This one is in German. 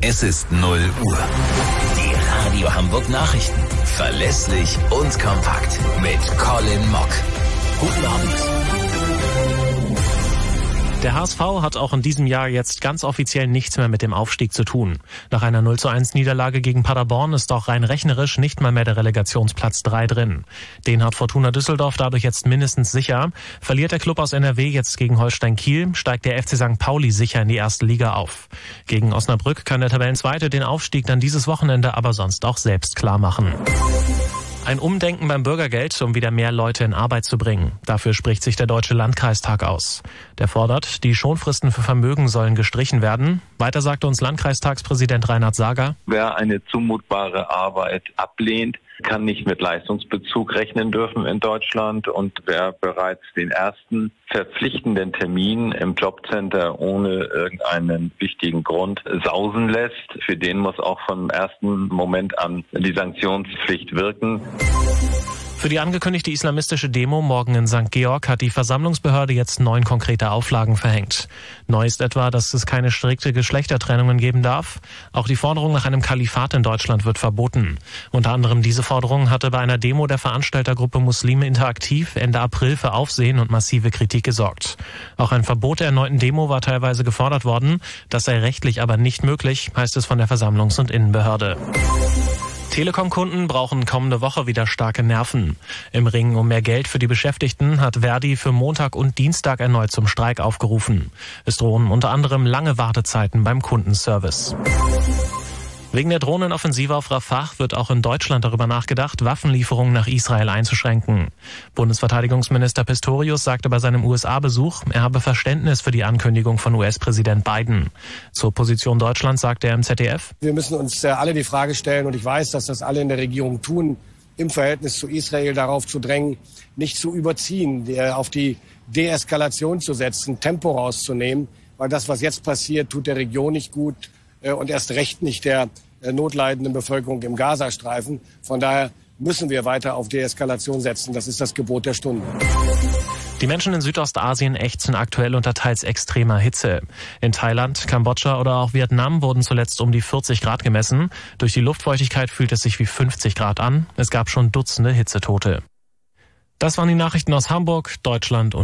Es ist 0 Uhr. Die Radio Hamburg Nachrichten. Verlässlich und kompakt. Mit Colin Mock. Guten Abend. Der HSV hat auch in diesem Jahr jetzt ganz offiziell nichts mehr mit dem Aufstieg zu tun. Nach einer 0:1 Niederlage gegen Paderborn ist auch rein rechnerisch nicht mal mehr der Relegationsplatz 3 drin. Den hat Fortuna Düsseldorf dadurch jetzt mindestens sicher. Verliert der Klub aus NRW jetzt gegen Holstein Kiel, steigt der FC St. Pauli sicher in die erste Liga auf. Gegen Osnabrück kann der Tabellenzweite den Aufstieg dann dieses Wochenende aber sonst auch selbst klar machen. Ein Umdenken beim Bürgergeld, um wieder mehr Leute in Arbeit zu bringen. Dafür spricht sich der Deutsche Landkreistag aus. Der fordert, die Schonfristen für Vermögen sollen gestrichen werden. Weiter sagte uns Landkreistagspräsident Reinhard Sager: Wer eine zumutbare Arbeit ablehnt, kann nicht mit Leistungsbezug rechnen dürfen in Deutschland. Und wer bereits den ersten verpflichtenden Termin im Jobcenter ohne irgendeinen wichtigen Grund sausen lässt, für den muss auch vom ersten Moment an die Sanktionspflicht wirken. Für die angekündigte islamistische Demo morgen in St. Georg hat die Versammlungsbehörde jetzt 9 konkrete Auflagen verhängt. Neu ist etwa, dass es keine strikte Geschlechtertrennungen geben darf. Auch die Forderung nach einem Kalifat in Deutschland wird verboten. Unter anderem diese Forderung hatte bei einer Demo der Veranstaltergruppe Muslime Interaktiv Ende April für Aufsehen und massive Kritik gesorgt. Auch ein Verbot der erneuten Demo war teilweise gefordert worden. Das sei rechtlich aber nicht möglich, heißt es von der Versammlungs- und Innenbehörde. Telekom-Kunden brauchen kommende Woche wieder starke Nerven. Im Ringen um mehr Geld für die Beschäftigten hat Verdi für Montag und Dienstag erneut zum Streik aufgerufen. Es drohen unter anderem lange Wartezeiten beim Kundenservice. Wegen der Drohnenoffensive auf Rafah wird auch in Deutschland darüber nachgedacht, Waffenlieferungen nach Israel einzuschränken. Bundesverteidigungsminister Pistorius sagte bei seinem USA-Besuch, er habe Verständnis für die Ankündigung von US-Präsident Biden. Zur Position Deutschlands sagte er im ZDF: Wir müssen uns alle die Frage stellen, und ich weiß, dass das alle in der Regierung tun, im Verhältnis zu Israel darauf zu drängen, nicht zu überziehen, auf die Deeskalation zu setzen, Tempo rauszunehmen, weil das, was jetzt passiert, tut der Region nicht gut und erst recht nicht der notleidenden Bevölkerung im Gazastreifen. Von daher müssen wir weiter auf Deeskalation setzen. Das ist das Gebot der Stunde. Die Menschen in Südostasien ächzen aktuell unter teils extremer Hitze. In Thailand, Kambodscha oder auch Vietnam wurden zuletzt um die 40 Grad gemessen. Durch die Luftfeuchtigkeit fühlt es sich wie 50 Grad an. Es gab schon Dutzende Hitzetote. Das waren die Nachrichten aus Hamburg, Deutschland und